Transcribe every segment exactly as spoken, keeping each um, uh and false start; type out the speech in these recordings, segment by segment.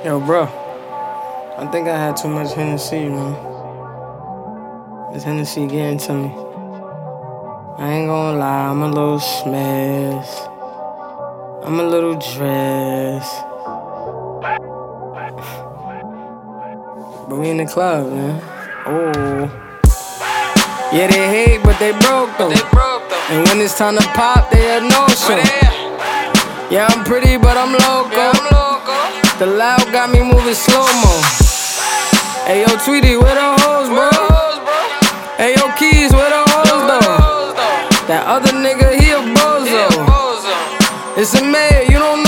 Yo, bro, I think I had too much Hennessy, man. This Hennessy getting to me. I ain't gonna lie, I'm a little smashed. I'm a little dressed. But we in the club, man. Oh. Yeah, they hate, but they broke though. They broke though. And when it's time to pop, they a no-show. Yeah, I'm pretty, but I'm loco. Yeah, I'm loco. The loud got me moving slow-mo. Hey, yo, Tweety, where the hoes, bro? Hey, yo, Keys, where the hoes, though? That other nigga, he a bozo. It's a mayor, you don't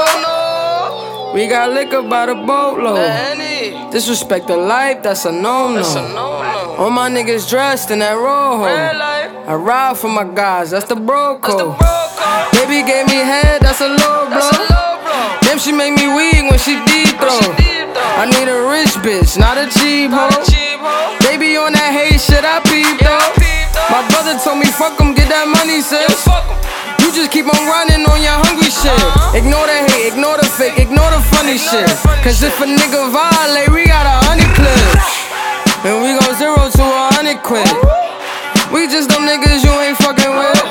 know. We got liquor by the boatload. Disrespect the life, that's a no-no. All my niggas dressed in that rojo. I ride for my guys, that's the bro code. Baby gave me head, that's a low blow. Damn, she make me weak when she deep throw. I need a rich bitch, not a cheap hoe. Baby on that hate shit, I peep though. My brother told me fuck em, get that money, sis. You just keep on running on your hungry shit. Ignore the hate, ignore the fake, ignore the funny shit. Cause if a nigga violate, we got a hundred clips. And we go zero to a hundred quid. We just them niggas you ain't fucking with.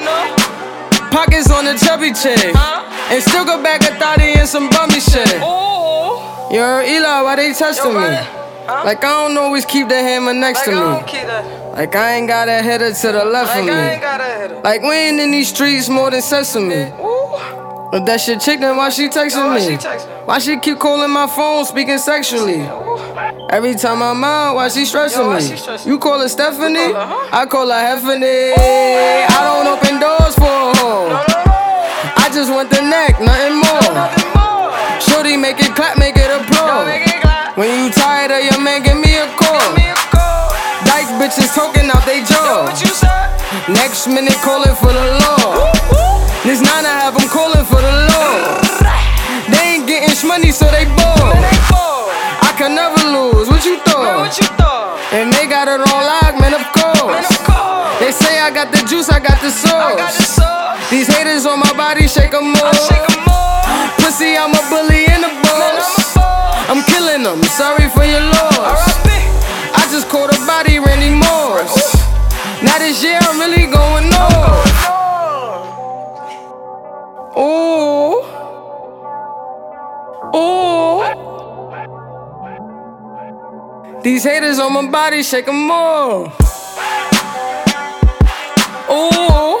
Pockets on the chubby chick. And still go back a thotty and some bummy shit. You heard Eli, why they testing me? Like I don't always keep the hammer next to me. Like I ain't got a header to the left of me. Like we ain't in these streets more than sesame. If that shit chick, then why she texting me? Why she keep calling my phone, speaking sexually? Every time I'm out, why she stressing me? You call her Stephanie? I call her Heffany. I don't open doors for a hoe. I just want the neck, nothing more. Shorty make it clap, make it applaud. When you tired of your man, give me a call. Dyke bitches talking out they jaw. Next minute calling for the law. This nine I have them calling for the law. They ain't getting shmoney so they bored. I can never lose, what you thought? And they got it on lock, man, of course. They say I got the juice, I got the sauce. These haters on my body, shake 'em more. Pussy, I'm a bully in the boss. I'm killing them, sorry for your loss. I just caught a body, Randy Moss. Now this year I'm really going off. Ooh. Ooh. These haters on my body, shake 'em more. Ooh.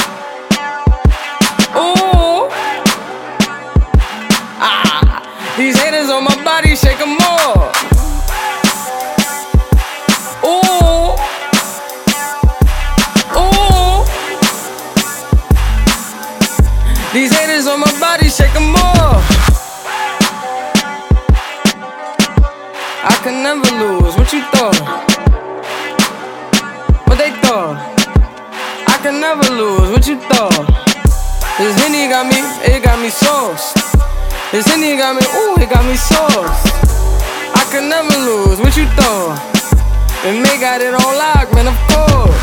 Ooh. Ah. These haters on my body, shake 'em more. Ooh. Ooh. These haters on my body, shake 'em more. I can never lose, what you thought? What they thought? I can never lose, what you thought? This Henny got me, it got me sauce. This Henny got me, ooh, it got me sauce. I can never lose, what you thought? And they got it on lock, man, of course.